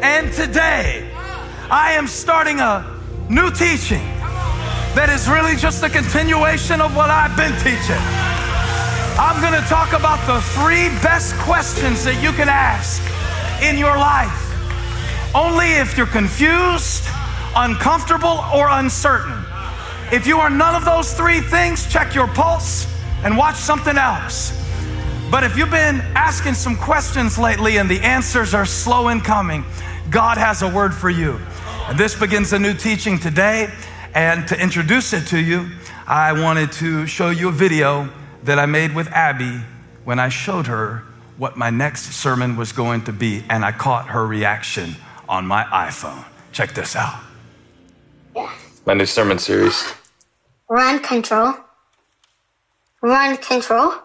And today, I am starting a new teaching that is really just a continuation of what I've been teaching. I'm gonna talk about the 3 best questions that you can ask in your life. Only if you're confused, uncomfortable, or uncertain. If you are none of those 3 things, check your pulse and watch something else. But if you've been asking some questions lately and the answers are slow in coming, God has a word for you. And this begins a new teaching today. And to introduce it to you, I wanted to show you a video that I made with Abby when I showed her what my next sermon was going to be, and I caught her reaction on my iPhone. Check this out. My new sermon series. Run, control. Run, control.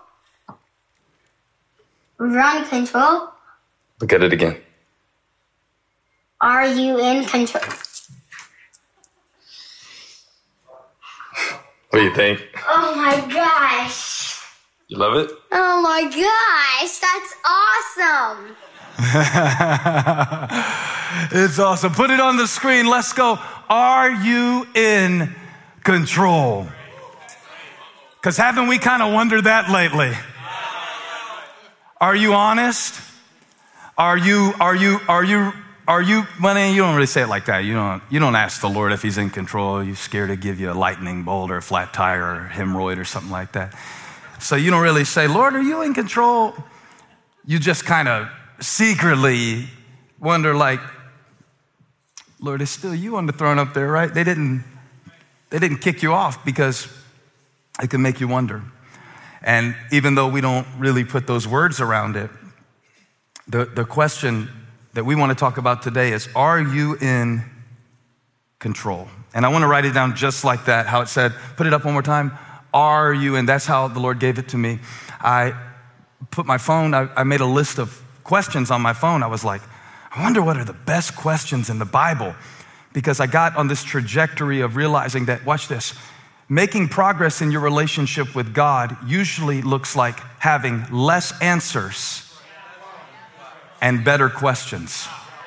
Run, control. Look at it again. Are you in control? What do you think? Oh my gosh. You love it? Oh my gosh, that's awesome. It's awesome. Put it on the screen. Let's go. Are you in control? Because haven't we kind of wondered that lately? Are you honest? Are you, well, you don't really say it like that. You don't ask the Lord if he's in control. You're scared to give you a lightning bolt or a flat tire or a hemorrhoid or something like that. So you don't really say, Lord, are you in control? You just kind of secretly wonder like, Lord, it's still you on the throne up there, right? They didn't kick you off because it can make you wonder. And even though we don't really put those words around it, the question that we want to talk about today is, are you in control? And I want to write it down just like that, how it said, put it up one more time. Are you? And that's how the Lord gave it to me. I put my phone, I made a list of questions on my phone. I was like, I wonder what are the best questions in the Bible? Because I got on this trajectory of realizing that, watch this, making progress in your relationship with God usually looks like having less answers and better questions.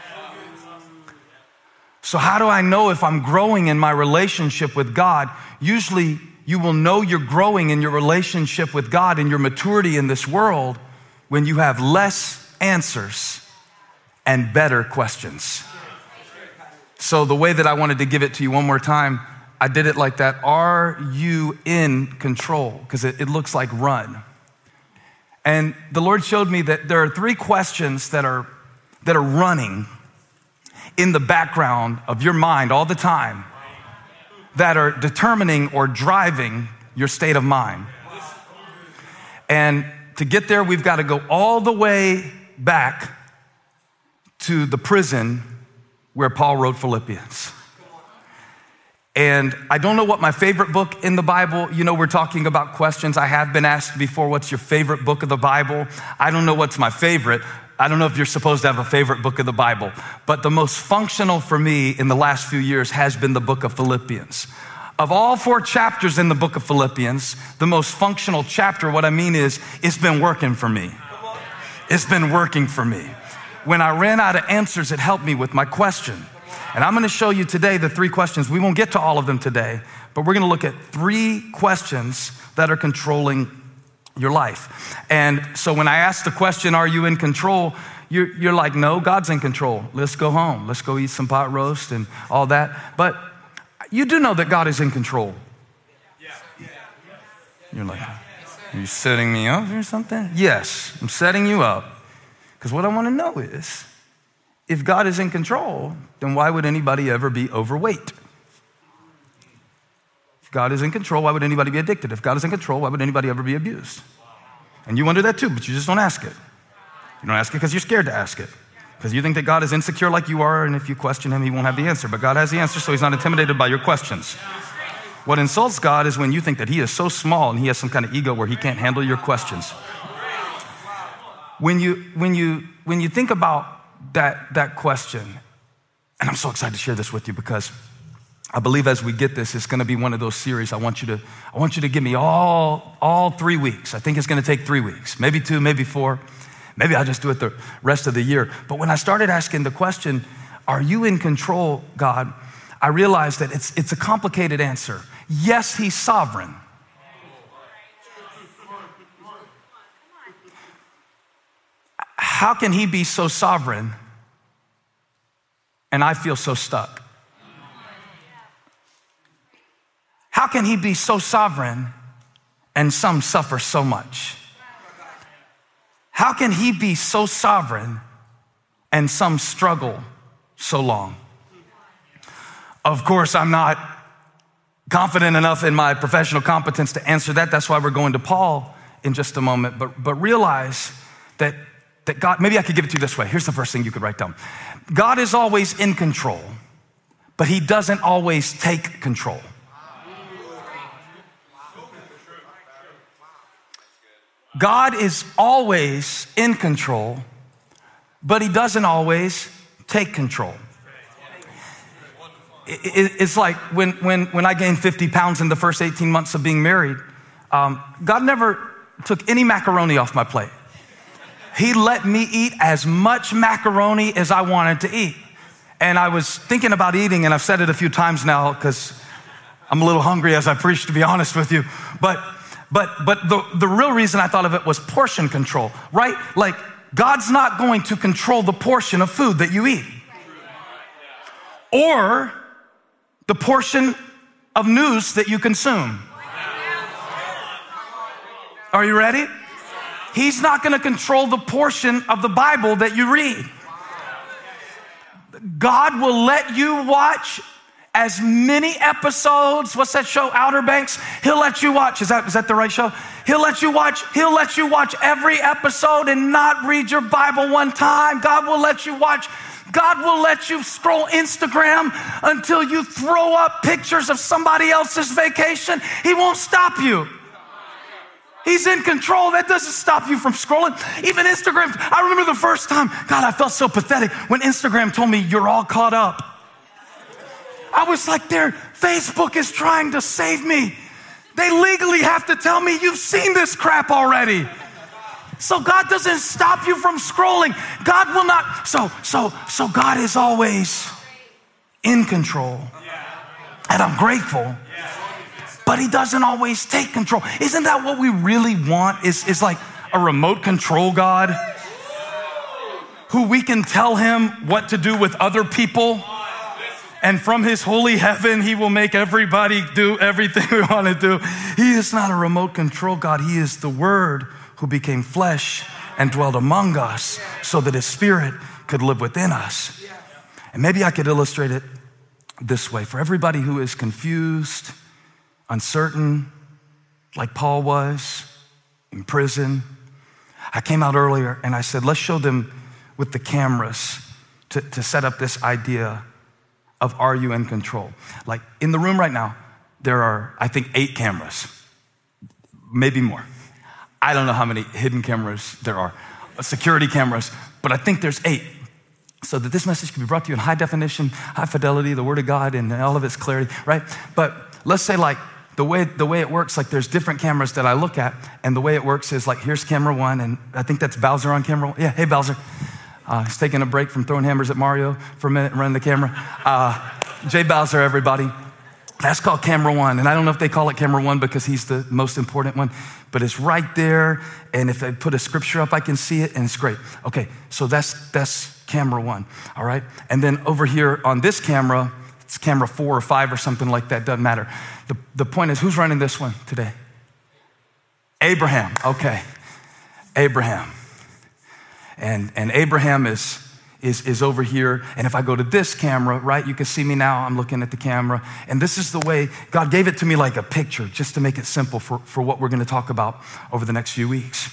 So how do I know if I'm growing in my relationship with God? Usually you will know you're growing in your relationship with God and your maturity in this world when you have less answers and better questions. So the way that I wanted to give it to you one more time, I did it like that. Are you in control? Because it looks like run. And the Lord showed me that there are 3 questions that are running in the background of your mind all the time that are determining or driving your state of mind. And to get there, we've got to go all the way back to the prison where Paul wrote Philippians. And I don't know what my favorite book in the Bible, we're talking about questions. I have been asked before, what's your favorite book of the Bible? I don't know what's my favorite. I don't know if you're supposed to have a favorite book of the Bible, but the most functional for me in the last few years has been the book of Philippians. Of all 4 chapters in the book of Philippians, the most functional chapter, what I mean is, it's been working for me. It's been working for me. When I ran out of answers, it helped me with my question. And I'm gonna show you today the 3 questions. We won't get to all of them today, but we're gonna look at 3 questions that are controlling your life. And so when I ask the question, are you in control? You're like, no, God's in control. Let's go home. Let's go eat some pot roast and all that. But you do know that God is in control. You're like, are you setting me up or something? Yes, I'm setting you up. Because what I want to know is, if God is in control, then why would anybody ever be overweight? If God is in control, why would anybody be addicted? If God is in control, why would anybody ever be abused? And you wonder that too, but you just don't ask it. You don't ask it because you're scared to ask it. Because you think that God is insecure like you are, and if you question him, he won't have the answer. But God has the answer, so he's not intimidated by your questions. What insults God is when you think that he is so small and he has some kind of ego where he can't handle your questions. When you think about that question, and I'm so excited to share this with you because I believe as we get this, it's going to be one of those series. I want you to give me all 3 weeks. I think it's going to take 3 weeks, maybe 2, maybe 4. Maybe I'll just do it the rest of the year. But when I started asking the question, are you in control, God? I realize that it's a complicated answer. Yes, he's sovereign. How can he be so sovereign and I feel so stuck? How can he be so sovereign and some suffer so much? How can he be so sovereign and some struggle so long? Of course, I'm not confident enough in my professional competence to answer that. That's why we're going to Paul in just a moment. But realize that God, maybe I could give it to you this way. Here's the first thing you could write down. God is always in control, but he doesn't always take control. God is always in control, but he doesn't always take control. It's like when I gained 50 pounds in the first 18 months of being married, God never took any macaroni off my plate. He let me eat as much macaroni as I wanted to eat. And I was thinking about eating, and I've said it a few times now because I'm a little hungry as I preach, to be honest with you. But the real reason I thought of it was portion control, right? Like, God's not going to control the portion of food that you eat or the portion of news that you consume. Are you ready? He's not going to control the portion of the Bible that you read. God will let you watch as many episodes. What's that show, Outer Banks? He'll let you watch. Is that the right show? He'll let you watch every episode and not read your Bible one time. God will let you watch. God will let you scroll Instagram until you throw up pictures of somebody else's vacation. He won't stop you. He's in control. That doesn't stop you from scrolling. Even Instagram. I remember the first time, God, I felt so pathetic when Instagram told me you're all caught up. I was like, Facebook is trying to save me. They legally have to tell me you've seen this crap already. So God doesn't stop you from scrolling. God will not. So God is always in control. And I'm grateful. But he doesn't always take control. Isn't that what we really want? Is like a remote control God who we can tell him what to do with other people. And from his holy heaven, he will make everybody do everything we want to do. He is not a remote control God. He is the Word who became flesh and dwelt among us so that his Spirit could live within us. And maybe I could illustrate it this way. For everybody who is confused, uncertain, like Paul was in prison, I came out earlier and I said, let's show them with the cameras to set up this idea of, are you in control? Like in the room right now, there are, I think, 8 cameras, maybe more. I don't know how many hidden cameras there are, security cameras, but I think there's 8. So that this message can be brought to you in high definition, high fidelity, the Word of God and all of its clarity, right? But let's say like the way it works, like there's different cameras that I look at, and the way it works is like, here's camera 1, and I think that's Bowser on camera 1. Yeah, hey Bowser. He's taking a break from throwing hammers at Mario for a minute and running the camera. Jay Bowser, everybody. That's called camera 1. And I don't know if they call it camera 1 because he's the most important one, but it's right there. And if they put a scripture up, I can see it, and it's great. Okay, so that's camera 1, all right? And then over here on this camera, it's camera 4 or 5 or something like that, doesn't matter. The point is, who's running this one today? Abraham, okay. Abraham. And Abraham is over here. And if I go to this camera, right, you can see me now. I'm looking at the camera. And this is the way God gave it to me, like a picture, just to make it simple for what we're going to talk about over the next few weeks.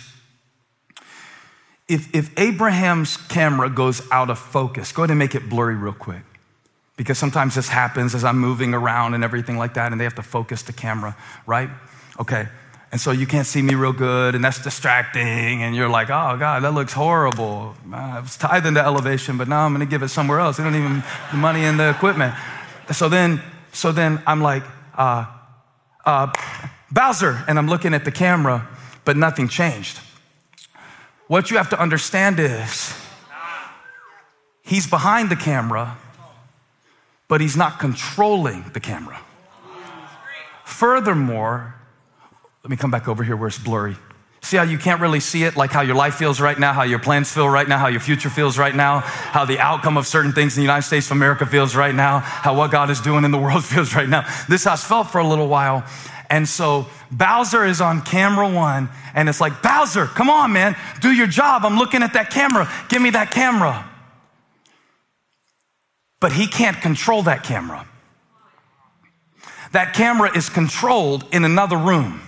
If Abraham's camera goes out of focus, go ahead and make it blurry real quick. Because sometimes this happens as I'm moving around and everything like that, and they have to focus the camera, right? Okay. And so you can't see me real good, and that's distracting, and you're like, oh, God, that looks horrible. I was tithing to Elevation, but now I'm going to give it somewhere else. They don't even have the money in the equipment. So then I'm like, Bowser, and I'm looking at the camera, but nothing changed. What you have to understand is he's behind the camera, but he's not controlling the camera. Furthermore, let me come back over here where it's blurry. See how you can't really see it, like how your life feels right now, how your plans feel right now, how your future feels right now, how the outcome of certain things in the United States of America feels right now, how what God is doing in the world feels right now. This has felt for a little while. And so Bowser is on camera one, and it's like, Bowser, come on, man, do your job. I'm looking at that camera. Give me that camera. But he can't control that camera. That camera is controlled in another room.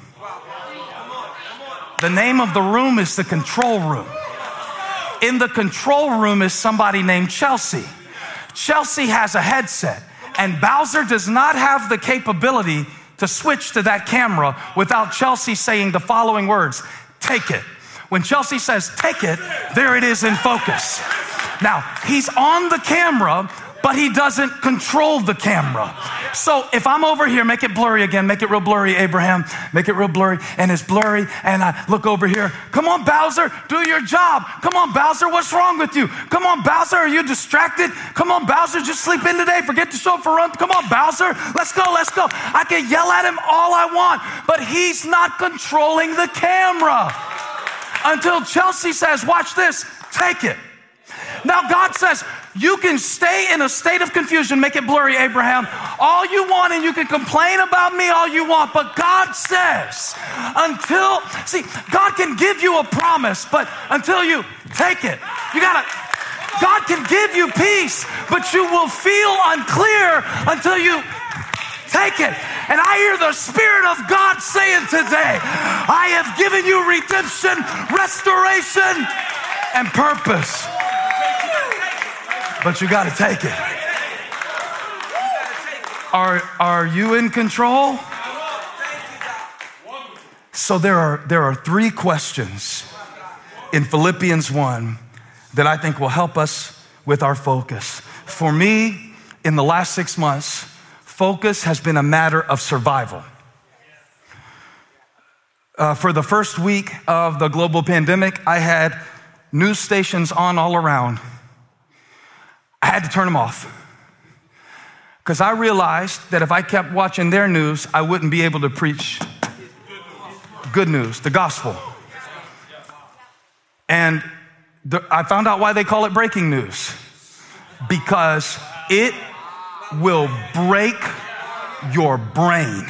The name of the room is the control room. In the control room is somebody named Chelsea. Chelsea has a headset, and Bowser does not have the capability to switch to that camera without Chelsea saying the following words: take it. When Chelsea says take it, there it is in focus. Now, he's on the camera, but he doesn't control the camera. So if I'm over here, make it blurry again, make it real blurry, Abraham, make it real blurry, and it's blurry, and I look over here. Come on, Bowser, do your job. Come on, Bowser, what's wrong with you? Come on, Bowser, are you distracted? Come on, Bowser, just sleep in today, forget to show up for run. Come on, Bowser, let's go, let's go. I can yell at him all I want, but he's not controlling the camera until Chelsea says, watch this, take it. Now God says, you can stay in a state of confusion, make it blurry, Abraham, all you want, and you can complain about me all you want, but God says, God can give you a promise, but until you take it, God can give you peace, but you will feel unclear until you take it. And I hear the Spirit of God saying today, I have given you redemption, restoration, and purpose. But you got to take it. Are you in control? So there are three questions in Philippians 1 that I think will help us with our focus. For me, in the last 6 months, focus has been a matter of survival. For the first week of the global pandemic, I had news stations on all around. I had to turn them off because I realized that if I kept watching their news, I wouldn't be able to preach good news, the gospel. And I found out why they call it breaking news, because it will break your brain.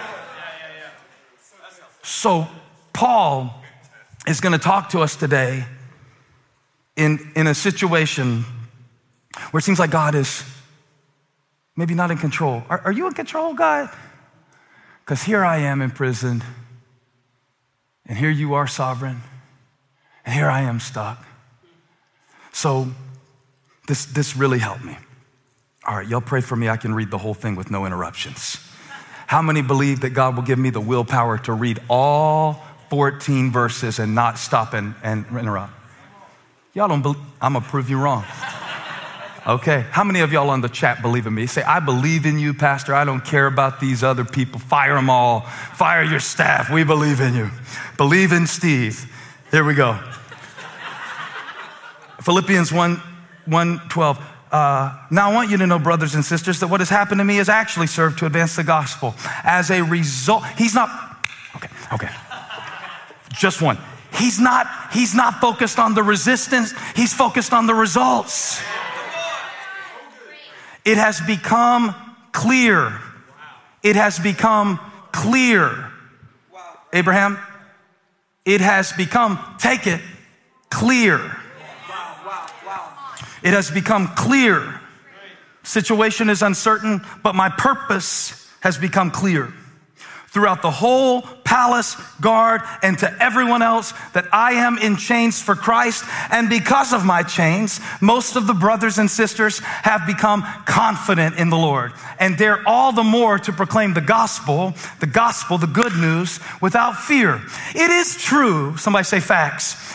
So Paul is going to talk to us today in a situation where it seems like God is maybe not in control. Are you in control, God? Because here I am imprisoned, and here you are sovereign, and here I am stuck. So this really helped me. All right, y'all pray for me. I can read the whole thing with no interruptions. How many believe that God will give me the willpower to read all 14 verses and not stop and interrupt? Y'all don't believe? I'm going to prove you wrong. Okay, how many of y'all on the chat believe in me? Say, I believe in you, Pastor. I don't care about these other people. Fire them all. Fire your staff. We believe in you. Believe in Steve. Here we go. Philippians 1:12. Now I want you to know, brothers and sisters, that what has happened to me has actually served to advance the gospel. As a result, okay. Just one. He's not focused on the resistance. He's focused on the results. It has become clear. It has become clear. Abraham, it has become, take it, clear. It has become clear. Situation is uncertain, but my purpose has become clear. Throughout the whole palace guard and to everyone else that I am in chains for Christ. And because of my chains, most of the brothers and sisters have become confident in the Lord and dare all the more to proclaim the gospel, the good news without fear. It is true, somebody say facts.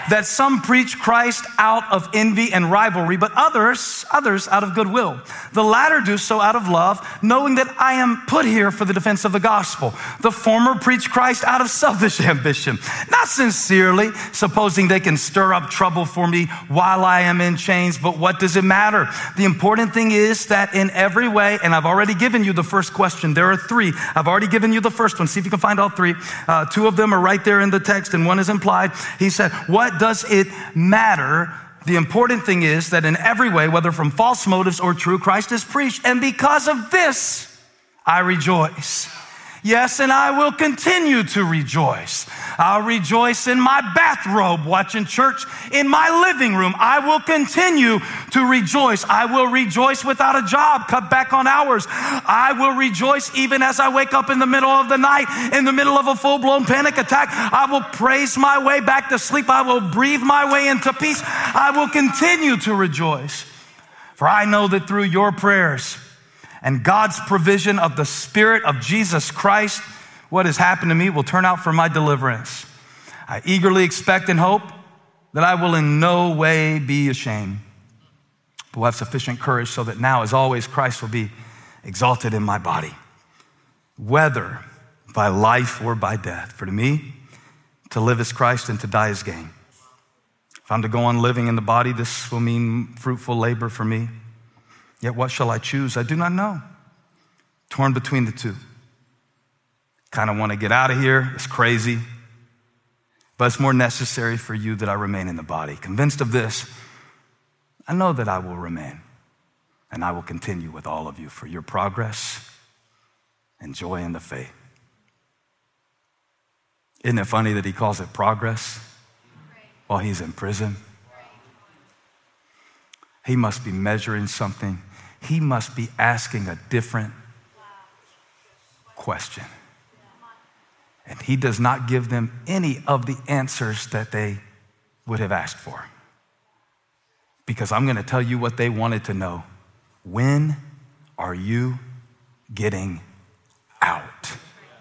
that some preach Christ out of envy and rivalry, but others out of goodwill. The latter do so out of love, knowing that I am put here for the defense of the gospel. The former preach Christ out of selfish ambition, not sincerely, supposing they can stir up trouble for me while I am in chains. But what does it matter? The important thing is that in every way, and I've already given you the first question. There are three. I've already given you the first one. See if you can find all three. Two of them are right there in the text, and one is implied. He said, what does it matter? The important thing is that in every way, whether from false motives or true, Christ is preached. And because of this, I rejoice. Yes, and I will continue to rejoice. I'll rejoice in my bathrobe watching church in my living room. I will continue to rejoice. I will rejoice without a job, cut back on hours. I will rejoice even as I wake up in the middle of the night, in the middle of a full-blown panic attack. I will praise my way back to sleep. I will breathe my way into peace. I will continue to rejoice. For I know that through your prayers and God's provision of the Spirit of Jesus Christ, what has happened to me will turn out for my deliverance. I eagerly expect and hope that I will in no way be ashamed, but will have sufficient courage so that now, as always, Christ will be exalted in my body, whether by life or by death. For to me, to live is Christ and to die is gain. If I'm to go on living in the body, this will mean fruitful labor for me. Yet what shall I choose? I do not know. Torn between the two. Kind of want to get out of here. It's crazy. But it's more necessary for you that I remain in the body. Convinced of this, I know that I will remain. And I will continue with all of you for your progress and joy in the faith. Isn't it funny that he calls it progress while he's in prison? He must be measuring something. He must be asking a different question. And he does not give them any of the answers that they would have asked for. Because I'm going to tell you what they wanted to know. When are you getting out?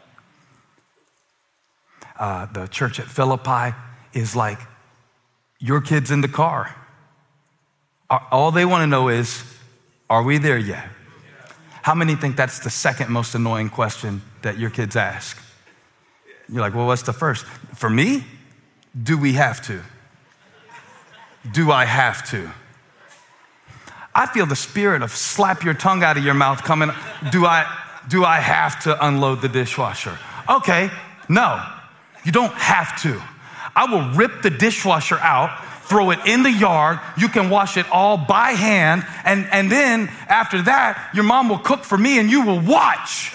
The church at Philippi is like your kids in the car. All they want to know is, are we there yet? How many think that's the second most annoying question that your kids ask? You're like, well, what's the first? For me, do we have to? Do I have to? I feel the spirit of slap your tongue out of your mouth coming. Do I have to unload the dishwasher? Okay, no, you don't have to. I will rip the dishwasher out, throw it in the yard. You can wash it all by hand. And then after that, your mom will cook for me and you will watch.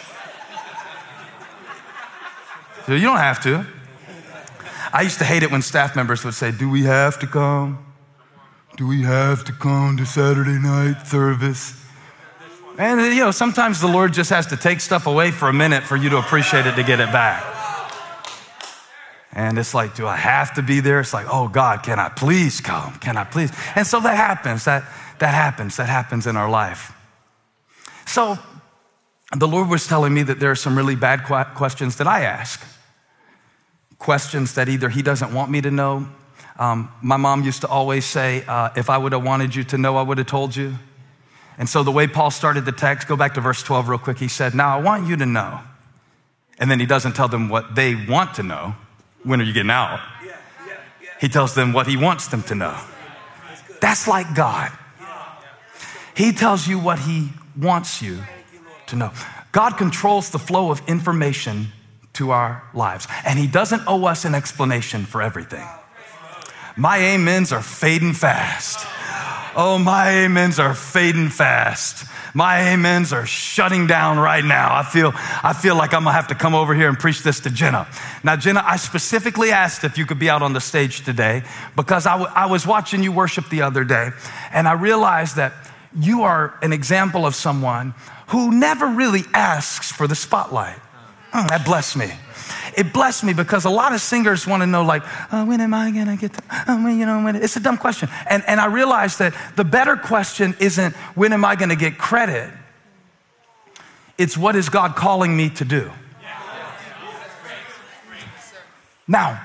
So you don't have to. I used to hate it when staff members would say, do we have to come? Do we have to come to Saturday night service? And sometimes the Lord just has to take stuff away for a minute for you to appreciate it to get it back. And it's like, do I have to be there? It's like, oh God, can I please come? Can I please? And so that happens. That happens in our life. So the Lord was telling me that there are some really bad questions that I ask. Questions that either he doesn't want me to know. My mom used to always say, if I would have wanted you to know, I would have told you. And so the way Paul started the text, go back to verse 12 real quick. He said, now I want you to know. And then he doesn't tell them what they want to know. When are you getting out? He tells them what he wants them to know. That's like God. He tells you what he wants you to know. God controls the flow of information to our lives, and he doesn't owe us an explanation for everything. My amens are fading fast. Oh, my amens are fading fast. My amens are shutting down right now. I feel like I'm gonna have to come over here and preach this to Jenna. Now, Jenna, I specifically asked if you could be out on the stage today because I was watching you worship the other day, and I realized that you are an example of someone who never really asks for the spotlight. That blessed me. It blessed me because a lot of singers want to know, like, oh, when am I gonna get to, when? It's a dumb question. And I realized that the better question isn't, when am I gonna get credit? It's, what is God calling me to do? Now,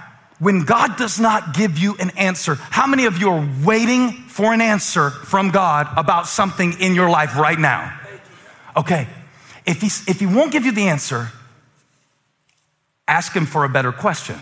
when God does not give you an answer, how many of you are waiting for an answer from God about something in your life right now? Okay, if he won't give you the answer, ask him for a better question.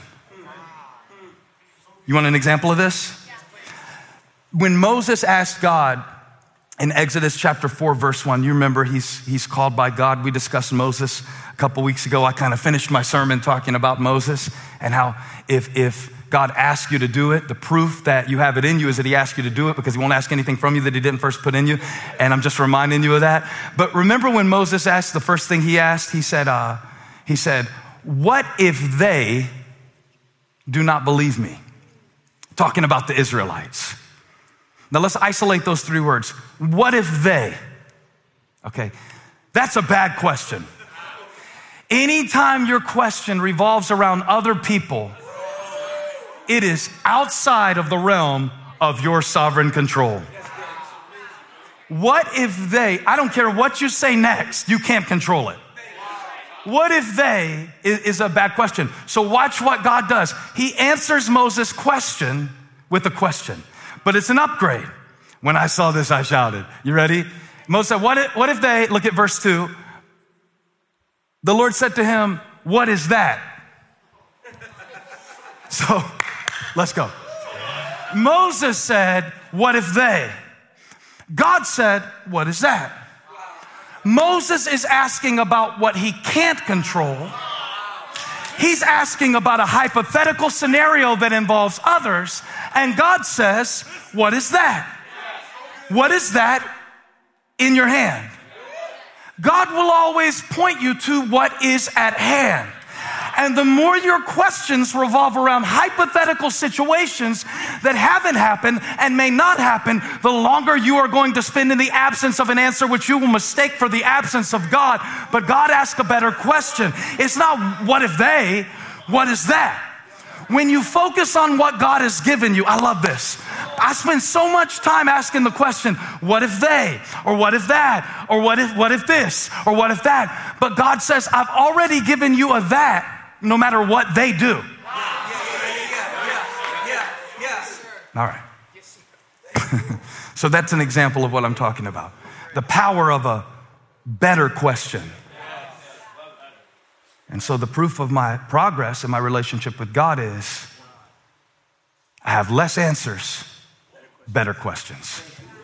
You want an example of this? When Moses asked God in Exodus chapter 4, verse 1, you remember he's called by God. We discussed Moses a couple weeks ago. I kind of finished my sermon talking about Moses and how if God asks you to do it, the proof that you have it in you is that he asked you to do it, because he won't ask anything from you that he didn't first put in you. And I'm just reminding you of that. But remember when Moses asked, the first thing he asked, he said, what if they do not believe me? Talking about the Israelites. Now let's isolate those three words. What if they? Okay, that's a bad question. Anytime your question revolves around other people, it is outside of the realm of your sovereign control. What if they, I don't care what you say next, you can't control it. What if they is a bad question. So watch what God does. He answers Moses' question with a question, but it's an upgrade. When I saw this, I shouted. You ready? Moses said, what if they, look at verse 2. The Lord said to him, what is that? So let's go. Moses said, what if they? God said, what is that? Moses is asking about what he can't control. He's asking about a hypothetical scenario that involves others. And God says, what is that? What is that in your hand? God will always point you to what is at hand. And the more your questions revolve around hypothetical situations that haven't happened and may not happen, the longer you are going to spend in the absence of an answer, which you will mistake for the absence of God. But God asks a better question. It's not what if they, what is that? When you focus on what God has given you, I love this. I spend so much time asking the question, what if they, or what if that, or what if this, or what if that? But God says, I've already given you a that, no matter what they do. All right. So that's an example of what I'm talking about. The power of a better question. And so the proof of my progress in my relationship with God is I have less answers, better questions.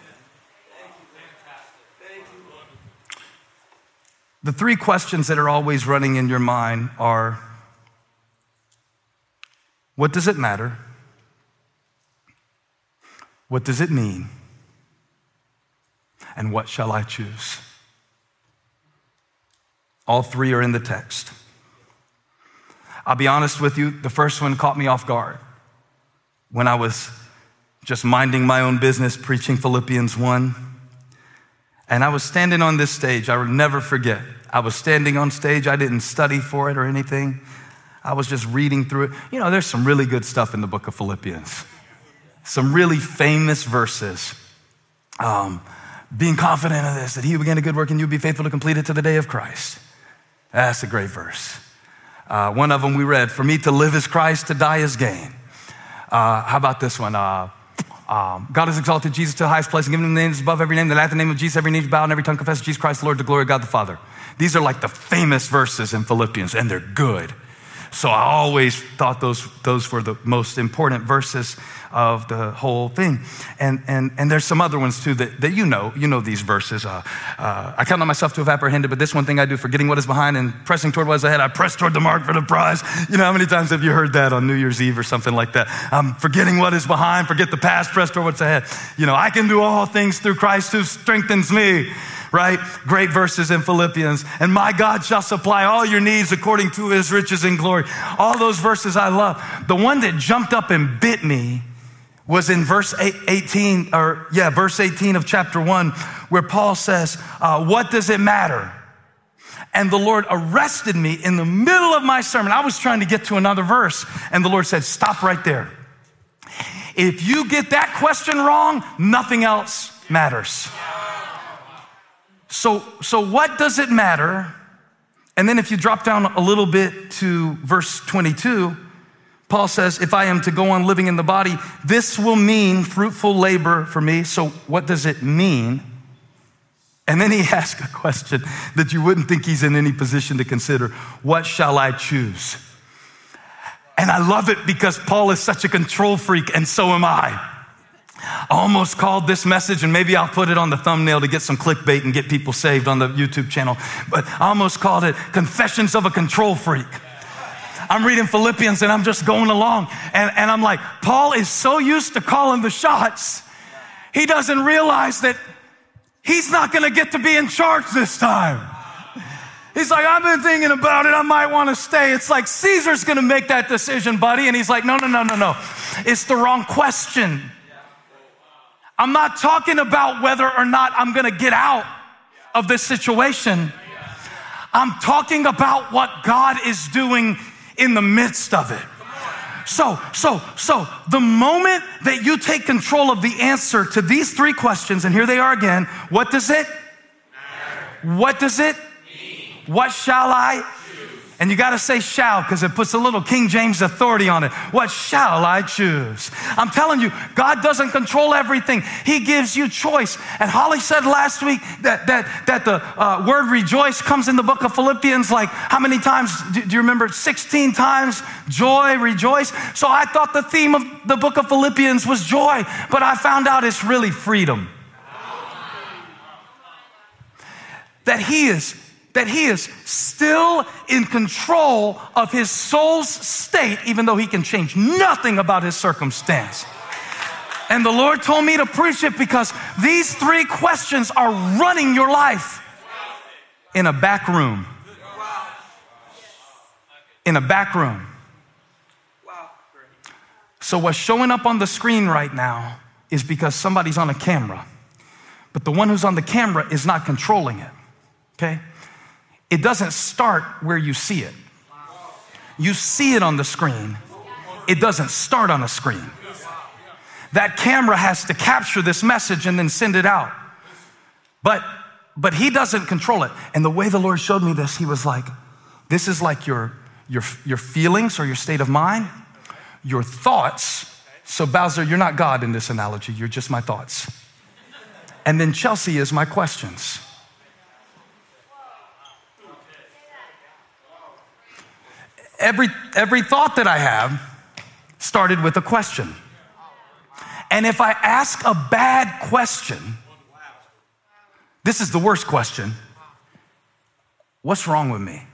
The three questions that are always running in your mind are, what does it matter? What does it mean? And what shall I choose? All three are in the text. I'll be honest with you, the first one caught me off guard. When I was just minding my own business, preaching Philippians 1, and I was standing on this stage. I will never forget. I was standing on stage. I didn't study for it or anything. I was just reading through it. You know, there's some really good stuff in the book of Philippians. Some really famous verses. Being confident of this, that he who began a good work in you be faithful to complete it to the day of Christ. That's a great verse. One of them we read, for me to live is Christ, to die is gain. How about this one? God has exalted Jesus to the highest place and given him the name that's above every name, that at the name of Jesus every knee is bowed and every tongue confesses Jesus Christ the Lord, to glory of God the Father. These are like the famous verses in Philippians, and they're good. So I always thought those were the most important verses of the whole thing. And there's some other ones too that you know these verses. I count on myself to have apprehended, but this one thing I do, forgetting what is behind and pressing toward what is ahead, I press toward the mark for the prize. You know, how many times have you heard that on New Year's Eve or something like that? I'm forgetting what is behind, forget the past, press toward what's ahead. You know, I can do all things through Christ who strengthens me. Right? Great verses in Philippians. And my God shall supply all your needs according to his riches and glory. All those verses I love. The one that jumped up and bit me was in verse 18 of chapter 1, where Paul says, what does it matter? And the Lord arrested me in the middle of my sermon. I was trying to get to another verse, and the Lord said, stop right there. If you get that question wrong, nothing else matters. So what does it matter? And then if you drop down a little bit to verse 22, Paul says, if I am to go on living in the body, this will mean fruitful labor for me. So what does it mean? And then he asks a question that you wouldn't think he's in any position to consider. What shall I choose? And I love it because Paul is such a control freak, and so am I. I almost called this message, and maybe I'll put it on the thumbnail to get some clickbait and get people saved on the YouTube channel, but I almost called it Confessions of a Control Freak. I'm reading Philippians and I'm just going along, and I'm like, Paul is so used to calling the shots, he doesn't realize that he's not gonna get to be in charge this time. He's like, I've been thinking about it, I might wanna stay. It's like, Caesar's gonna make that decision, buddy. And he's like, no. It's the wrong question. I'm not talking about whether or not I'm gonna get out of this situation. I'm talking about what God is doing in the midst of it. So the moment that you take control of the answer to these three questions, and here they are again, what does it? What does it? What shall I? And you got to say shall, because it puts a little King James authority on it. What shall I choose? I'm telling you, God doesn't control everything. He gives you choice. And Holly said last week that the word rejoice comes in the book of Philippians like how many times? Do you remember? 16 times. Joy, rejoice. So I thought the theme of the book of Philippians was joy, but I found out it's really freedom. That he is still in control of his soul's state, even though he can change nothing about his circumstance. And the Lord told me to preach it because these three questions are running your life in a back room. In a back room. So what's showing up on the screen right now is because somebody's on a camera. But the one who's on the camera is not controlling it, okay? It doesn't start where you see it. You see it on the screen. It doesn't start on a screen. That camera has to capture this message and then send it out. But he doesn't control it. And the way the Lord showed me this, he was like, this is like your feelings or your state of mind, your thoughts. So Bowser, you're not God in this analogy. You're just my thoughts. And then Chelsea is my questions. Every thought that I have started with a question. And if I ask a bad question, this is the worst question. What's wrong with me?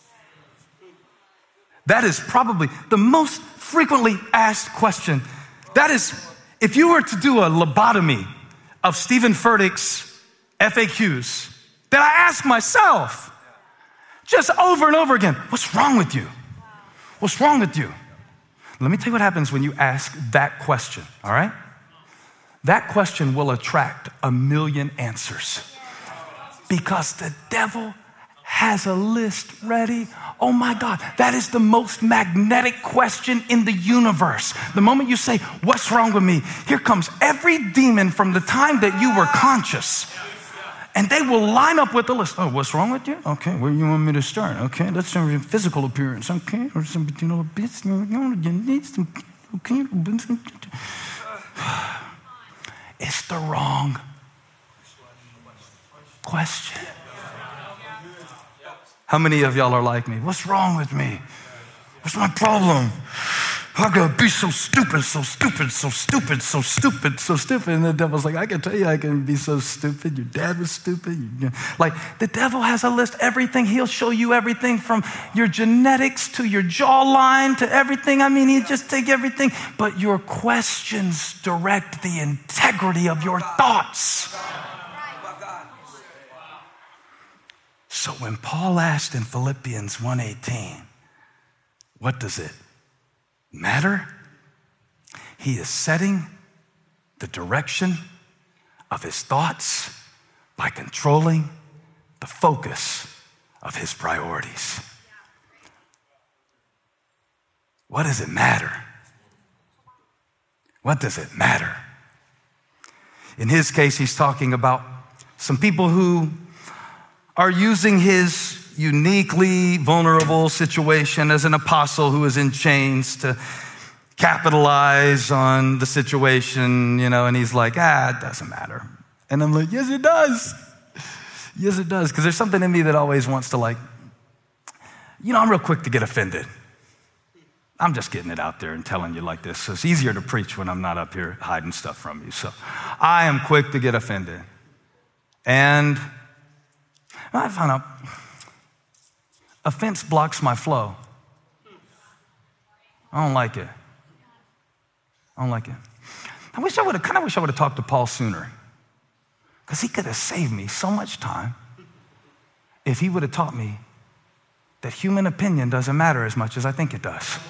That is probably the most frequently asked question. That is, if you were to do a lobotomy of Stephen Furtick's FAQs, that I ask myself just over and over again, what's wrong with you? What's wrong with you? Let me tell you what happens when you ask that question, all right? That question will attract 1 million answers because the devil has a list ready. Oh my God, that is the most magnetic question in the universe. The moment you say, what's wrong with me? Here comes every demon from the time that you were conscious. And they will line up with the list. Oh, what's wrong with you? Okay, where do you want me to start? Okay, let's start with your physical appearance. Okay, or some, bits, you need some, okay. It's the wrong question. How many of y'all are like me? What's wrong with me? What's my problem? How could I be so stupid, so stupid, so stupid, so stupid, so stupid? And the devil's like, I can tell you I can be so stupid. Your dad was stupid. Like, the devil has a list, everything. He'll show you everything from your genetics to your jawline to everything. I mean, he'll just take everything. But your questions direct the integrity of your thoughts. So when Paul asked in Philippians 1:18, what does it matter? He is setting the direction of his thoughts by controlling the focus of his priorities. What does it matter? What does it matter? In his case, he's talking about some people who are using his uniquely vulnerable situation as an apostle who is in chains to capitalize on the situation, and he's like, it doesn't matter. And I'm like, yes, it does. Yes, it does. Because there's something in me that always wants to I'm real quick to get offended. I'm just getting it out there and telling you like this. So it's easier to preach when I'm not up here hiding stuff from you. So I am quick to get offended. And I found out offense blocks my flow. I don't like it. I wish I would have talked to Paul sooner, because he could have saved me so much time if he would have taught me that human opinion doesn't matter as much as I think it does.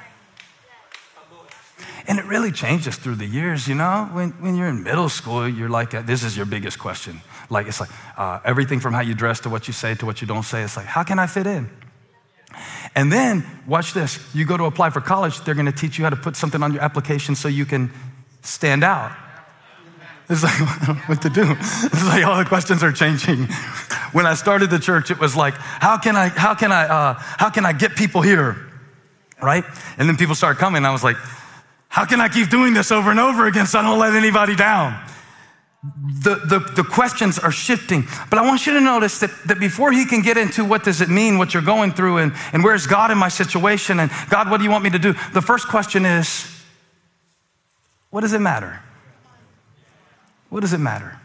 And it really changes through the years, When you're in middle school, you're like, this is your biggest question. It's everything from how you dress to what you say to what you don't say. It's like, how can I fit in? And then, watch this. You go to apply for college, they're going to teach you how to put something on your application so you can stand out. It's like, I don't know what to do. It's like all the questions are changing. When I started the church, it was like, how can I get people here, right? And then people started coming, and I was like, how can I keep doing this over and over again so I don't let anybody down? The questions are shifting. But I want you to notice that before he can get into what does it mean, what you're going through, and where's God in my situation, and God, what do you want me to do? The first question is, what does it matter? What does it matter?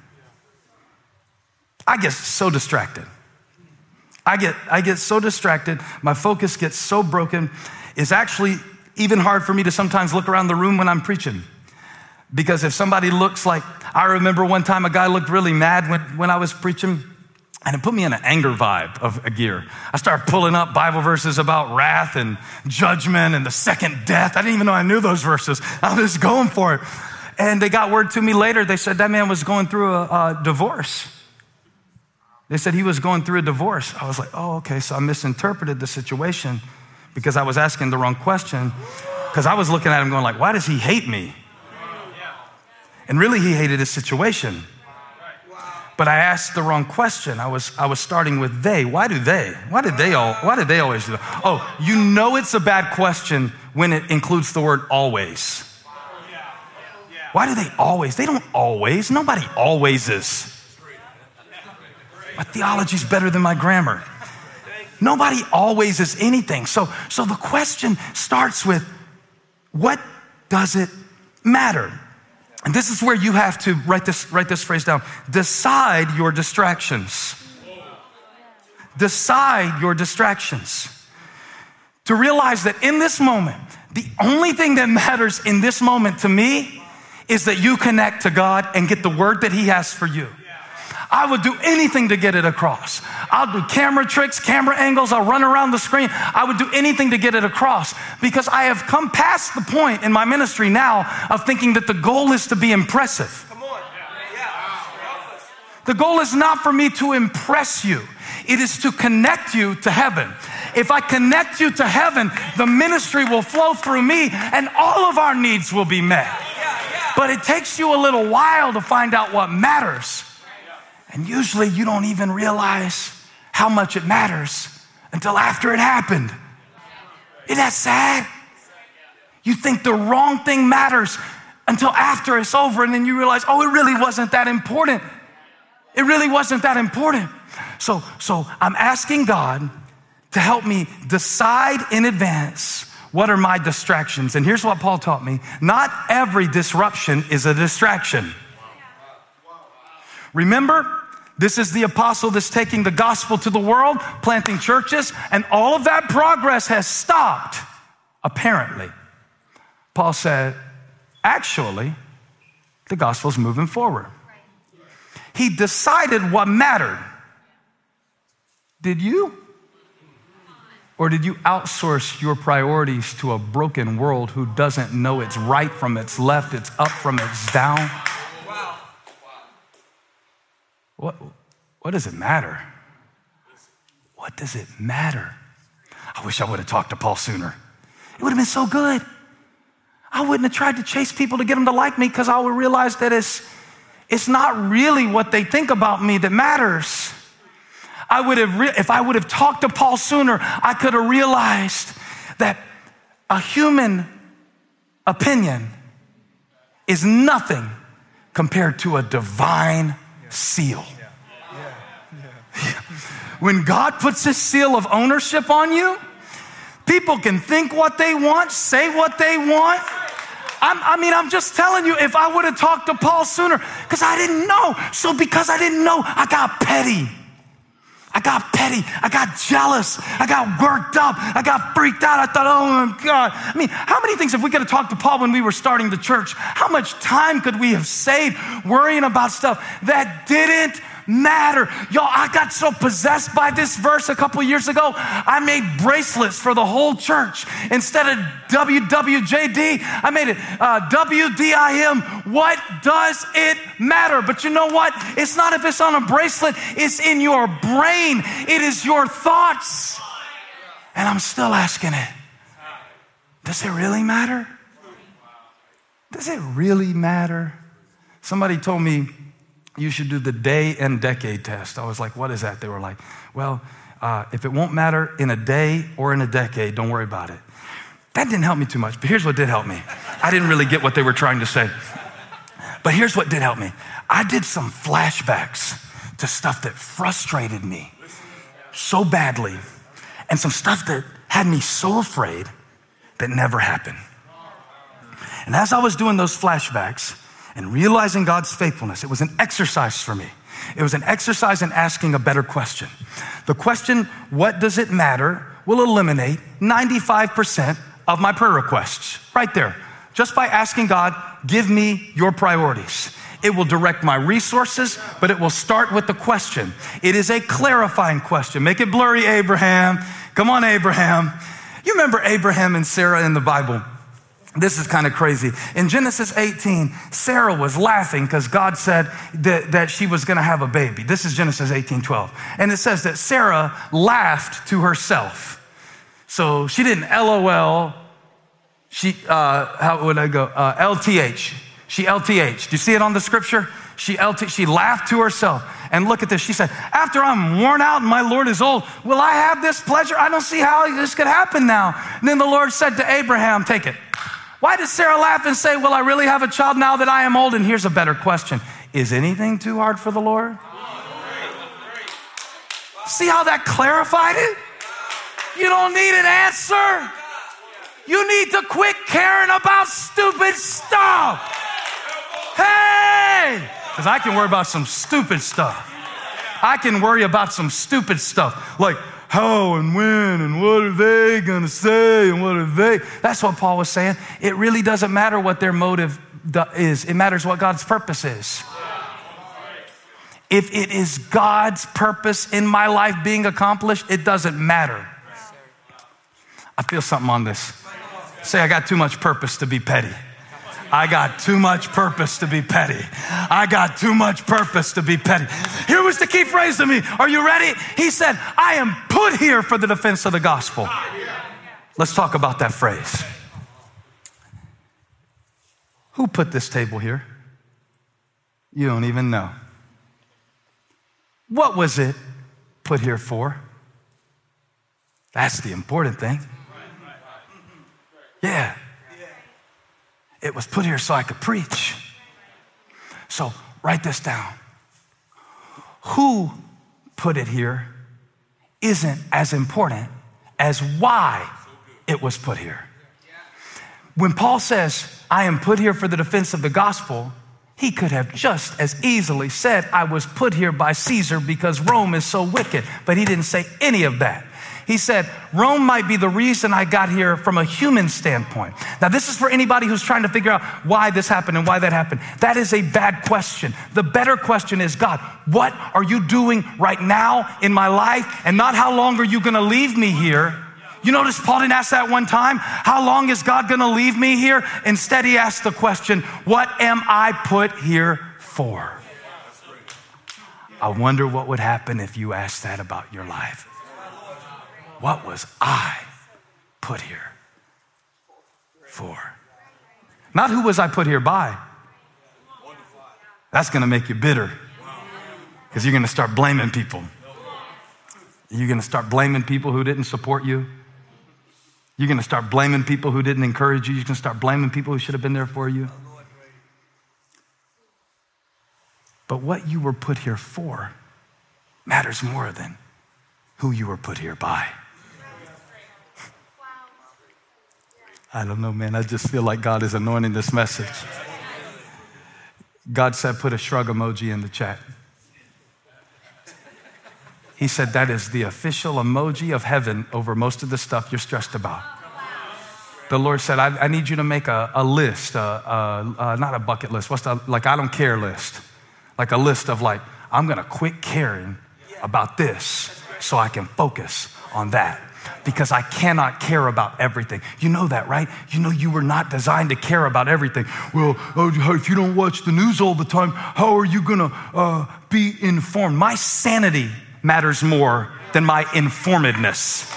I get so distracted. I get so distracted. My focus gets so broken. It's actually even hard for me to sometimes look around the room when I'm preaching. Because if somebody looks like, I remember one time a guy looked really mad when I was preaching, and it put me in an anger vibe of a gear. I started pulling up Bible verses about wrath and judgment and the second death. I didn't even know I knew those verses. I was just going for it. And they got word to me later. They said that man was going through a divorce. They said he was going through a divorce. I was like, oh, okay, so I misinterpreted the situation because I was asking the wrong question. Because I was looking at him going like, why does he hate me? And really he hated his situation. But I asked the wrong question. I was starting with they. Why did they always do that? Oh, you know it's a bad question when it includes the word always. Why do they always? They don't always. Nobody always is. My theology's better than my grammar. Nobody always is anything. So the question starts with, what does it matter? And this is where you have to write this phrase down. Decide your distractions. Decide your distractions. To realize that in this moment, the only thing that matters in this moment to me is that you connect to God and get the word that he has for you. I would do anything to get it across. I'll do camera tricks, camera angles. I'll run around the screen. I would do anything to get it across because I have come past the point in my ministry now of thinking that the goal is to be impressive. Come on. The goal is not for me to impress you. It is to connect you to heaven. If I connect you to heaven, the ministry will flow through me and all of our needs will be met. But it takes you a little while to find out what matters. And usually you don't even realize how much it matters until after it happened. Isn't that sad? You think the wrong thing matters until after it's over, and then you realize, oh, it really wasn't that important. It really wasn't that important. So I'm asking God to help me decide in advance what are my distractions. And here's what Paul taught me. Not every disruption is a distraction. Remember, this is the apostle that's taking the gospel to the world, planting churches, and all of that progress has stopped, apparently. Paul said, actually, the gospel's moving forward. He decided what mattered. Did you? Or did you outsource your priorities to a broken world who doesn't know it's right from its left, it's up from its down? What does it matter? What does it matter? I wish I would have talked to Paul sooner. It would have been so good. I wouldn't have tried to chase people to get them to like me because I would realize that it's not really what they think about me that matters. if I would have talked to Paul sooner, I could have realized that a human opinion is nothing compared to a divine seal. When God puts his seal of ownership on you, people can think what they want, say what they want. I'm just telling you, if I would have talked to Paul sooner, because I didn't know. So because I didn't know, I got petty. I got jealous. I got worked up. I got freaked out. I thought, oh my God. I mean, how many things, if we could have talked to Paul when we were starting the church, how much time could we have saved worrying about stuff that didn't matter? Y'all, I got so possessed by this verse a couple years ago, I made bracelets for the whole church. Instead of WWJD, I made it WDIM. What does it matter? But you know what? It's not if it's on a bracelet, it's in your brain. It is your thoughts. And I'm still asking it. Does it really matter? Does it really matter? Somebody told me, you should do the day and decade test. I was like, what is that? They were like, well, if it won't matter in a day or in a decade, don't worry about it. That didn't help me too much, but here's what did help me. I didn't really get what they were trying to say. But here's what did help me. I did some flashbacks to stuff that frustrated me so badly and some stuff that had me so afraid that never happened. And as I was doing those flashbacks, and realizing God's faithfulness, it was an exercise for me. It was an exercise in asking a better question. The question, what does it matter, will eliminate 95% of my prayer requests. Right there. Just by asking God, give me your priorities. It will direct my resources, but it will start with the question. It is a clarifying question. Make it blurry, Abraham. Come on, Abraham. You remember Abraham and Sarah in the Bible? This is kind of crazy. In Genesis 18, Sarah was laughing because God said that she was going to have a baby. This is Genesis 18:12. And it says that Sarah laughed to herself. So she didn't LOL. She, how would I go? LTH. She LTH. Do you see it on the scripture? She laughed to herself. And look at this. She said, after I'm worn out and my Lord is old, will I have this pleasure? I don't see how this could happen now. And then the Lord said to Abraham, take it. Why did Sarah laugh and say, will I really have a child now that I am old? And here's a better question. Is anything too hard for the Lord? See how that clarified it? You don't need an answer. You need to quit caring about stupid stuff. Hey! Because I can worry about some stupid stuff. I can worry about some stupid stuff. Like, how and when and what are they going to say and what are they? That's what Paul was saying. It really doesn't matter what their motive is. It matters what God's purpose is. If it is God's purpose in my life being accomplished, it doesn't matter. I feel something on this. Say, I got too much purpose to be petty. I got too much purpose to be petty. I got too much purpose to be petty. Here was the key phrase to me. Are you ready? He said, I am put here for the defense of the gospel. Let's talk about that phrase. Who put this table here? You don't even know. What was it put here for? That's the important thing. Yeah. It was put here so I could preach. So write this down. Who put it here isn't as important as why it was put here. When Paul says, I am put here for the defense of the gospel, he could have just as easily said, I was put here by Caesar because Rome is so wicked. But he didn't say any of that. He said, Rome might be the reason I got here from a human standpoint. Now, this is for anybody who's trying to figure out why this happened and why that happened. That is a bad question. The better question is, God, what are you doing right now in my life? And not how long are you going to leave me here? You notice Paul didn't ask that one time. How long is God going to leave me here? Instead, he asked the question, what am I put here for? I wonder what would happen if you asked that about your life. What was I put here for? Not who was I put here by. That's going to make you bitter because you're going to start blaming people. You're going to start blaming people who didn't support you. You're going to start blaming people who didn't encourage you. You're going to start blaming people who should have been there for you. But what you were put here for matters more than who you were put here by. I don't know, man. I just feel like God is anointing this message. God said, put a shrug emoji in the chat. He said, that is the official emoji of heaven over most of the stuff you're stressed about. The Lord said, I need you to make a list, not a bucket list. What's the, like, I don't care list. Like a list of like, I'm going to quit caring about this so I can focus on that. Because I cannot care about everything. You know that, right? You know you were not designed to care about everything. Well, if you don't watch the news all the time, how are you gonna be informed? My sanity matters more than my informedness.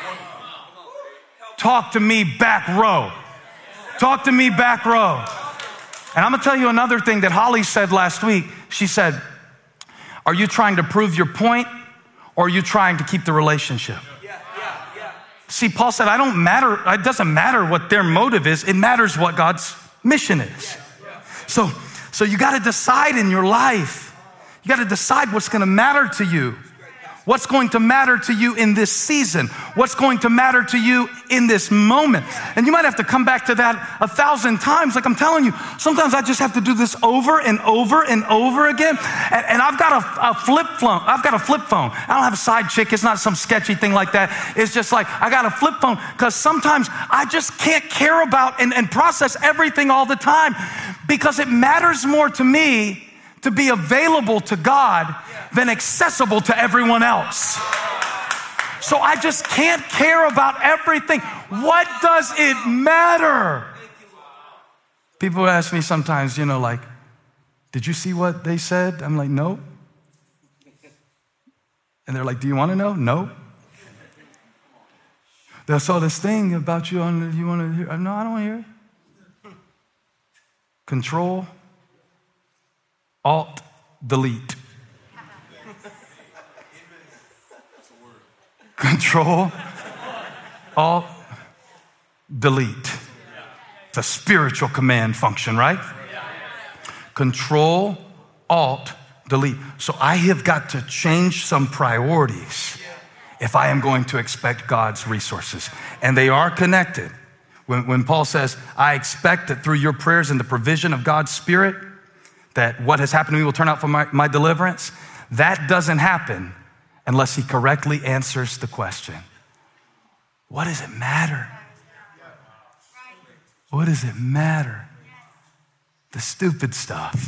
Talk to me back row. Talk to me back row. And I'm gonna tell you another thing that Holly said last week. She said, are you trying to prove your point or are you trying to keep the relationship? See, Paul said, it doesn't matter what their motive is. It matters what God's mission is. So you got to decide in your life. You got to decide what's going to matter to you. What's going to matter to you in this season? What's going to matter to you in this moment? And you might have to come back to that 1,000 times. Like I'm telling you, sometimes I just have to do this over and over and over again. And I've got a flip phone. I've got a flip phone. I don't have a side chick. It's not some sketchy thing like that. It's just like I got a flip phone because sometimes I just can't care about and process everything all the time because it matters more to me to be available to God than accessible to everyone else. So I just can't care about everything. What does it matter? People ask me sometimes, like, did you see what they said? I'm like, no. And they're like, do you want to know? No. They saw this thing about you on, you want to hear? No, I don't want to hear it. Control, Alt, delete. Control, Alt, delete. It's a spiritual command function, right? Control, Alt, delete. So I have got to change some priorities if I am going to expect God's resources. And they are connected. When Paul says, I expect that through your prayers and the provision of God's Spirit, that what has happened to me will turn out for my deliverance, that doesn't happen unless he correctly answers the question, what does it matter? What does it matter? The stupid stuff.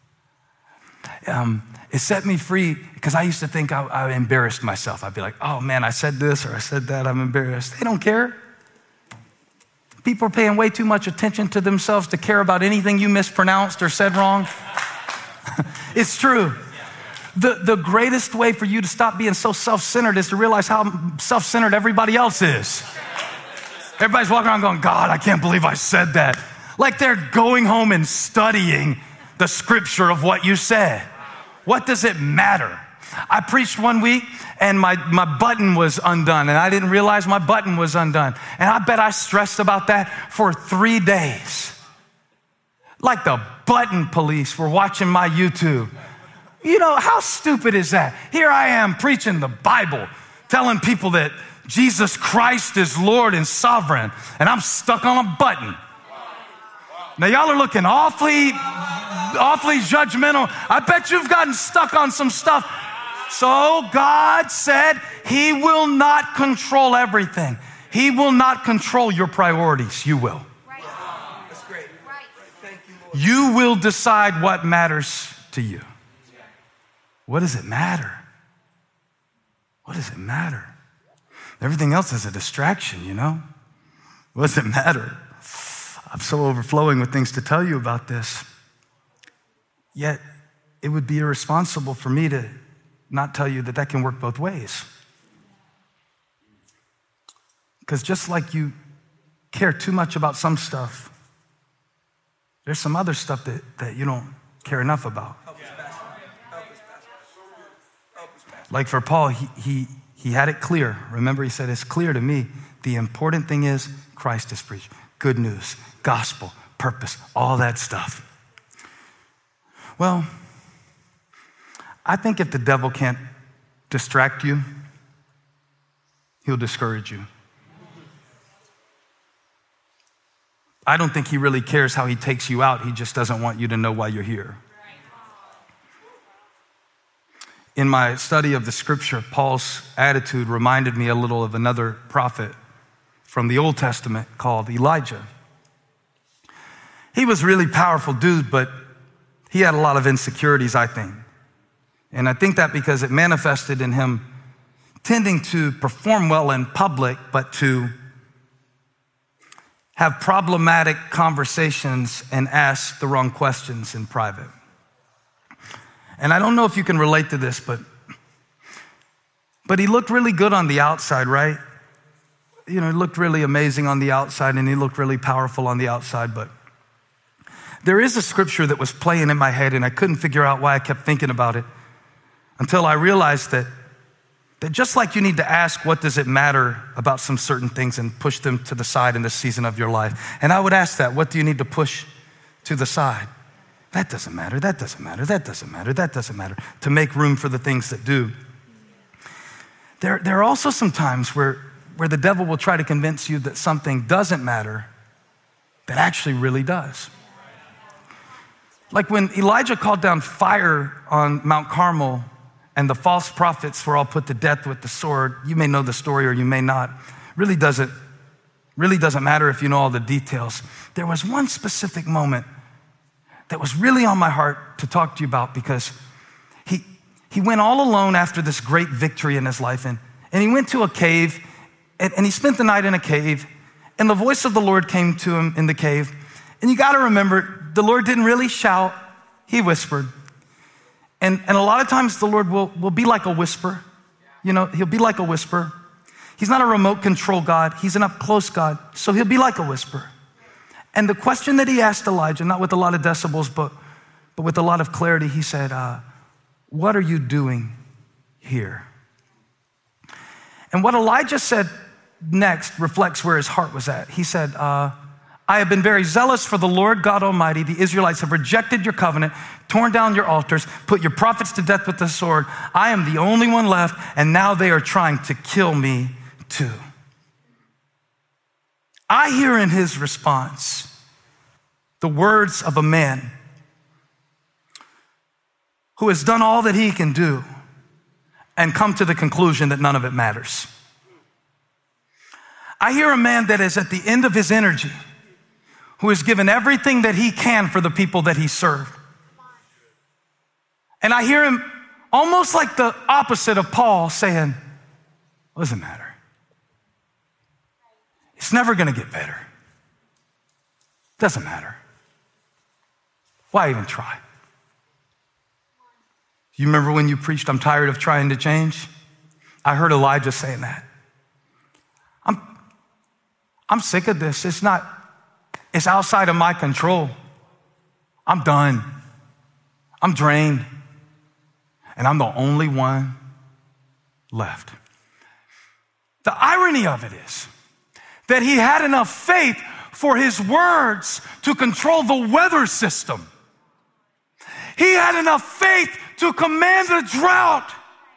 It set me free because I used to think I embarrassed myself. I'd be like, oh man, I said this or I said that, I'm embarrassed. They don't care. People are paying way too much attention to themselves to care about anything you mispronounced or said wrong. It's true. The greatest way for you to stop being so self-centered is to realize how self-centered everybody else is. Everybody's walking around going, God, I can't believe I said that. Like they're going home and studying the scripture of what you said. What does it matter? I preached one week and my button was undone and I didn't realize my button was undone. And I bet I stressed about that for 3 days. Like the button police were watching my YouTube. You know, how stupid is that? Here I am preaching the Bible, telling people that Jesus Christ is Lord and sovereign, and I'm stuck on a button. Now y'all are looking awfully judgmental. I bet you've gotten stuck on some stuff. So God said he will not control everything. He will not control your priorities. You will. That's great. Thank you, Lord. You will decide what matters to you. What does it matter? What does it matter? Everything else is a distraction, you know? What does it matter? I'm so overflowing with things to tell you about this. Yet, it would be irresponsible for me to not tell you that that can work both ways. Because just like you care too much about some stuff, there's some other stuff that you don't care enough about. Like for Paul, he had it clear. Remember, he said, it's clear to me. The important thing is Christ is preached. Good news, gospel, purpose, all that stuff. Well, I think if the devil can't distract you, he'll discourage you. I don't think he really cares how he takes you out. He just doesn't want you to know why you're here. In my study of the scripture, Paul's attitude reminded me a little of another prophet from the Old Testament called Elijah. He was a really powerful dude, but he had a lot of insecurities, I think. And I think that because it manifested in him tending to perform well in public, but to have problematic conversations and ask the wrong questions in private. And I don't know if you can relate to this, but he looked really good on the outside, right? You know, he looked really amazing on the outside and he looked really powerful on the outside, but there is a scripture that was playing in my head and I couldn't figure out why I kept thinking about it until I realized that just like you need to ask, what does it matter about some certain things and push them to the side in this season of your life. And I would ask that, what do you need to push to the side? That doesn't matter, that doesn't matter, that doesn't matter, that doesn't matter, to make room for the things that do. There are also some times where the devil will try to convince you that something doesn't matter that actually really does. Like when Elijah called down fire on Mount Carmel and the false prophets were all put to death with the sword. You may know the story or you may not. Really doesn't matter if you know all the details. There was one specific moment that was really on my heart to talk to you about because he went all alone after this great victory in his life and he went to a cave and he spent the night in a cave and the voice of the Lord came to him in the cave. And you gotta remember, the Lord didn't really shout, he whispered. And a lot of times the Lord will be like a whisper. You know, he'll be like a whisper. He's not a remote control God. He's an up close God. So he'll be like a whisper. And the question that he asked Elijah, not with a lot of decibels, but with a lot of clarity, he said, what are you doing here? And what Elijah said next reflects where his heart was at. He said, I have been very zealous for the Lord God Almighty. The Israelites have rejected your covenant, torn down your altars, put your prophets to death with the sword. I am the only one left, and now they are trying to kill me too. I hear in his response the words of a man who has done all that he can do and come to the conclusion that none of it matters. I hear a man that is at the end of his energy, who has given everything that he can for the people that he served. And I hear him almost like the opposite of Paul saying, what does it matter? It's never gonna get better. Doesn't matter. Why even try? You remember when you preached, I'm tired of trying to change? I heard Elijah saying that. I'm sick of this. It's outside of my control. I'm done. I'm drained. And I'm the only one left. The irony of it is that he had enough faith for his words to control the weather system. He had enough faith to command a drought.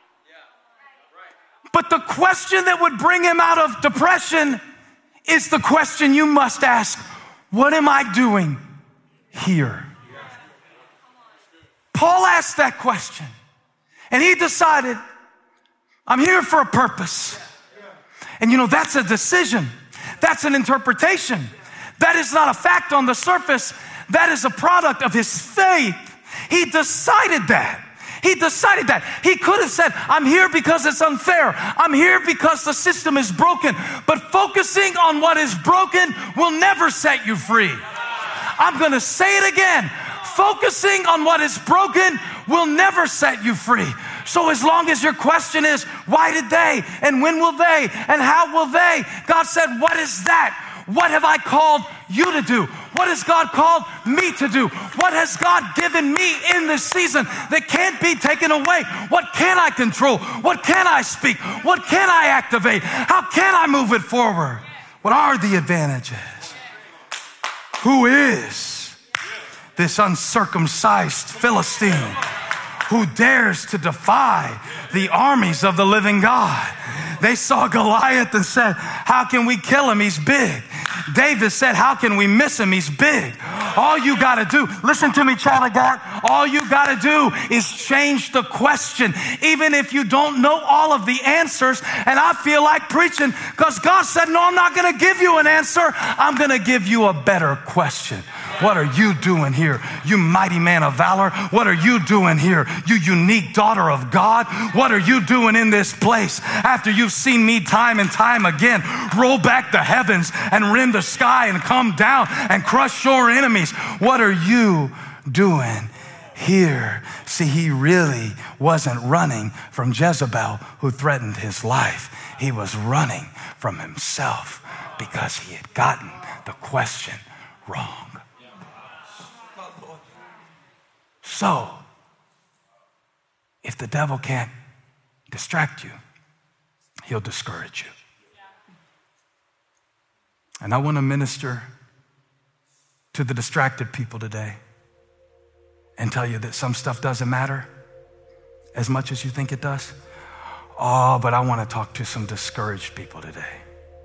But the question that would bring him out of depression is the question you must ask. What am I doing here? Paul asked that question and he decided, I'm here for a purpose. And you know, that's a decision. That's an interpretation. That is not a fact on the surface. That is a product of his faith. He decided that. He decided that. He could have said, I'm here because it's unfair. I'm here because the system is broken. But focusing on what is broken will never set you free. I'm going to say it again. Focusing on what is broken will never set you free. So as long as your question is, why did they? And when will they? And how will they? God said, what is that? What have I called you to do? What has God called me to do? What has God given me in this season that can't be taken away? What can I control? What can I speak? What can I activate? How can I move it forward? What are the advantages? Who is this uncircumcised Philistine who dares to defy the armies of the living God? They saw Goliath and said, how can we kill him? He's big. David said, how can we miss him? He's big. All you got to do, listen to me, child of God, all you got to do is change the question, even if you don't know all of the answers. And I feel like preaching because God said, no, I'm not going to give you an answer. I'm going to give you a better question. What are you doing here, you mighty man of valor? What are you doing here, you unique daughter of God? What are you doing in this place after you've seen me time and time again roll back the heavens and rend the sky and come down and crush your enemies? What are you doing here? See, he really wasn't running from Jezebel who threatened his life. He was running from himself because he had gotten the question wrong. So, if the devil can't distract you, he'll discourage you. And I want to minister to the distracted people today and tell you that some stuff doesn't matter as much as you think it does. Oh, but I want to talk to some discouraged people today.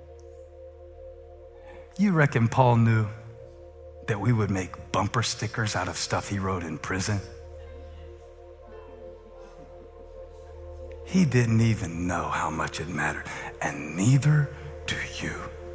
You reckon Paul knew that we would make bumper stickers out of stuff he wrote in prison? He didn't even know how much it mattered, and neither do you.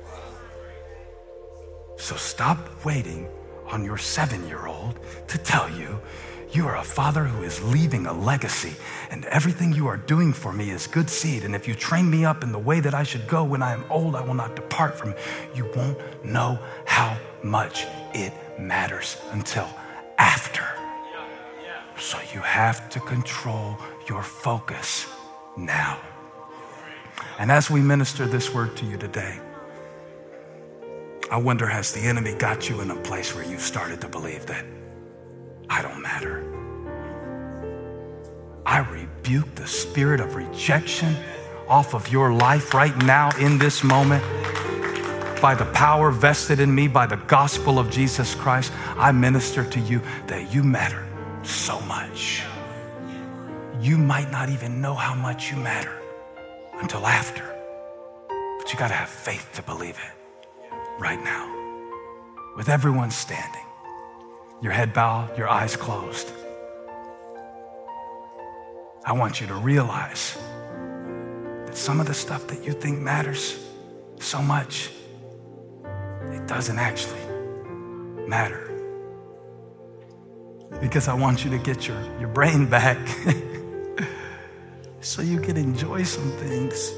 So stop waiting on your 7-year-old to tell you you are a father who is leaving a legacy, and everything you are doing for me is good seed. And if you train me up in the way that I should go when I am old, I will not depart from it. You won't know how much it matters until after. So you have to control your focus now. And as we minister this word to you today, I wonder, has the enemy got you in a place where you've started to believe that I don't matter? I rebuke the spirit of rejection off of your life right now in this moment. By the power vested in me by the gospel of Jesus Christ, I minister to you that you matter so much. You might not even know how much you matter until after, but you got to have faith to believe it right now. With everyone standing, your head bowed, your eyes closed, I want you to realize that some of the stuff that you think matters so much, it doesn't actually matter. Because I want you to get your brain back so you can enjoy some things.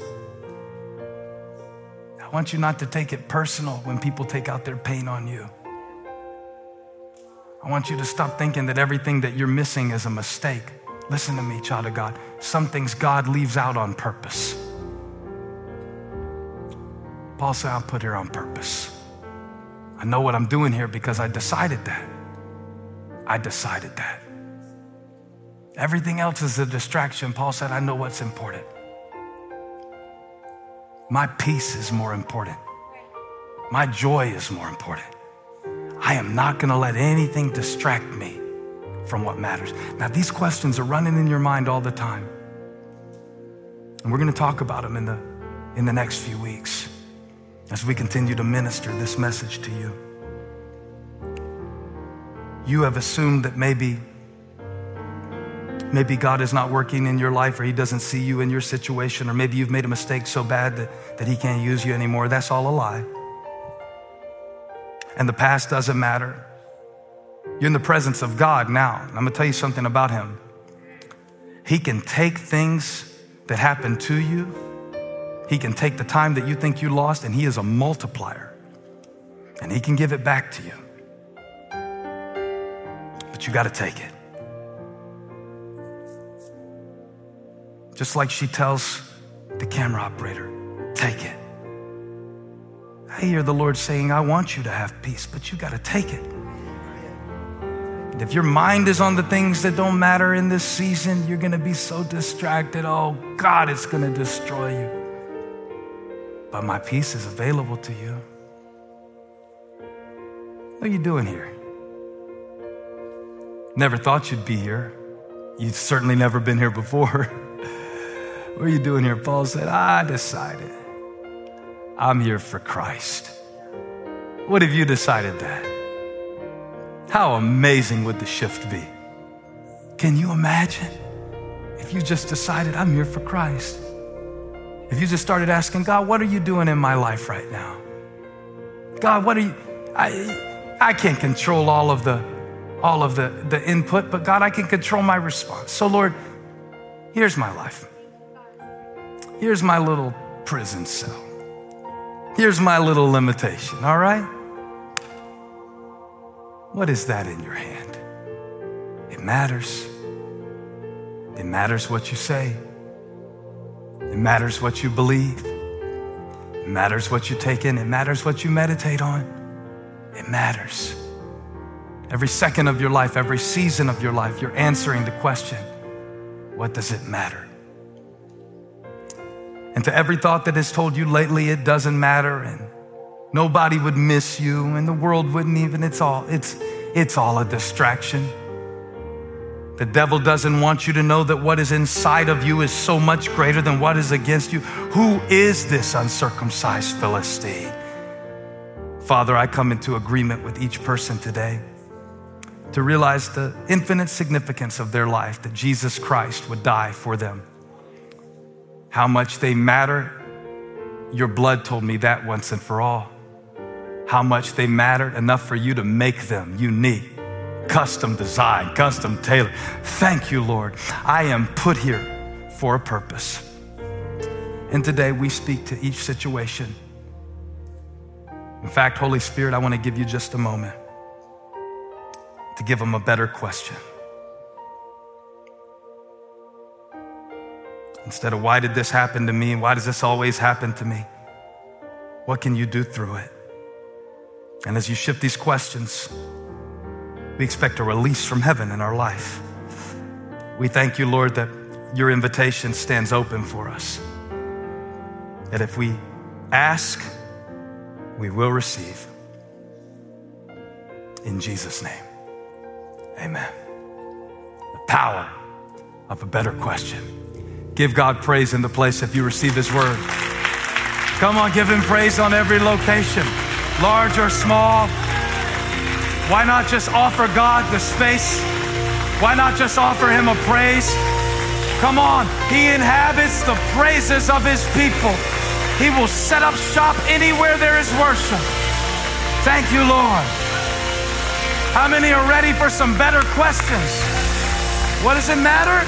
I want you not to take it personal when people take out their pain on you. I want you to stop thinking that everything that you're missing is a mistake. Listen to me, child of God. Some things God leaves out on purpose. Paul said, I'm put here on purpose. I know what I'm doing here because I decided that. I decided that. Everything else is a distraction. Paul said, I know what's important. My peace is more important. My joy is more important. I am not going to let anything distract me from what matters. Now, these questions are running in your mind all the time. And we're going to talk about them in the next few weeks as we continue to minister this message to you. You have assumed that maybe God is not working in your life, or he doesn't see you in your situation, or maybe you've made a mistake so bad that he can't use you anymore. That's all a lie. And the past doesn't matter. You're in the presence of God now. I'm gonna tell you something about him. He can take things that happened to you. He can take the time that you think you lost, and he is a multiplier. And he can give it back to you. But you gotta take it. Just like she tells the camera operator, take it. I hear the Lord saying, I want you to have peace, but you got to take it. And if your mind is on the things that don't matter in this season, you're going to be so distracted. Oh God, it's going to destroy you. But my peace is available to you. What are you doing here? Never thought you'd be here. You've certainly never been here before. What are you doing here? Paul said, I decided I'm here for Christ. What have you decided that? How amazing would the shift be? Can you imagine if you just decided I'm here for Christ? If you just started asking, God, what are you doing in my life right now? God, what are you, I can't control all of the input, but God, I can control my response. So Lord, here's my life. Here's my little prison cell. Here's my little limitation, all right? What is that in your hand? It matters. It matters what you say. It matters what you believe. It matters what you take in. It matters what you meditate on. It matters. Every second of your life, every season of your life, you're answering the question, what does it matter? And to every thought that has told you lately it doesn't matter and nobody would miss you and the world wouldn't even, it's all a distraction. The devil doesn't want you to know that what is inside of you is so much greater than what is against you. Who is this uncircumcised Philistine? Father, I come into agreement with each person today to realize the infinite significance of their life, that Jesus Christ would die for them. How much they matter, your blood told me that once and for all. How much they mattered, enough for you to make them unique, custom designed, custom tailored. Thank you, Lord. I am put here for a purpose. And today we speak to each situation. In fact, Holy Spirit, I want to give you just a moment to give them a better question. Instead of why did this happen to me? Why does this always happen to me? What can you do through it? And as you shift these questions, we expect a release from heaven in our life. We thank you, Lord, that your invitation stands open for us. That if we ask, we will receive. In Jesus' name, amen. The power of a better question. Give God praise in the place if you receive his word. Come on, give him praise on every location, large or small. Why not just offer God the space? Why not just offer him a praise? Come on, he inhabits the praises of his people. He will set up shop anywhere there is worship. Thank you, Lord. How many are ready for some better questions? What does it matter?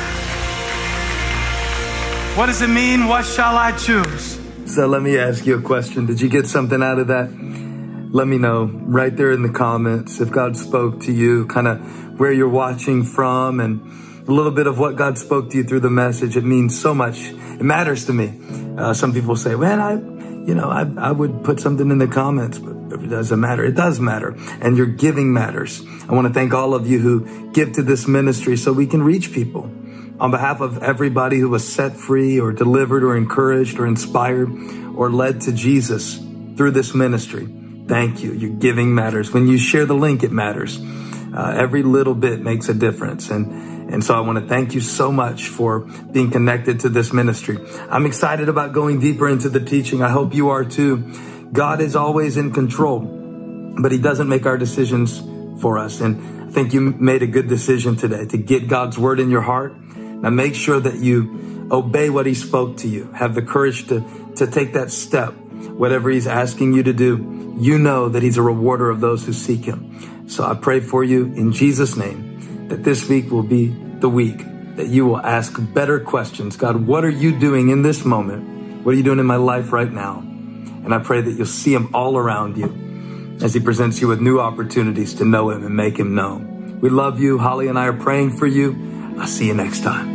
What does it mean? What shall I choose? So let me ask you a question. Did you get something out of that? Let me know right there in the comments if God spoke to you, kind of where you're watching from and a little bit of what God spoke to you through the message. It means so much. It matters to me. Some people say, man, I would put something in the comments, but it doesn't matter. It does matter. And your giving matters. I want to thank all of you who give to this ministry so we can reach people. On behalf of everybody who was set free or delivered or encouraged or inspired or led to Jesus through this ministry, thank you. Your giving matters. When you share the link, it matters. Every little bit makes a difference. And so I want to thank you so much for being connected to this ministry. I'm excited about going deeper into the teaching. I hope you are too. God is always in control, but he doesn't make our decisions for us. And I think you made a good decision today to get God's word in your heart. Now make sure that you obey what he spoke to you. Have the courage to take that step. Whatever he's asking you to do, you know that he's a rewarder of those who seek him. So I pray for you in Jesus' name that this week will be the week that you will ask better questions. God, what are you doing in this moment? What are you doing in my life right now? And I pray that you'll see him all around you as he presents you with new opportunities to know him and make him known. We love you. Holly and I are praying for you. I'll see you next time.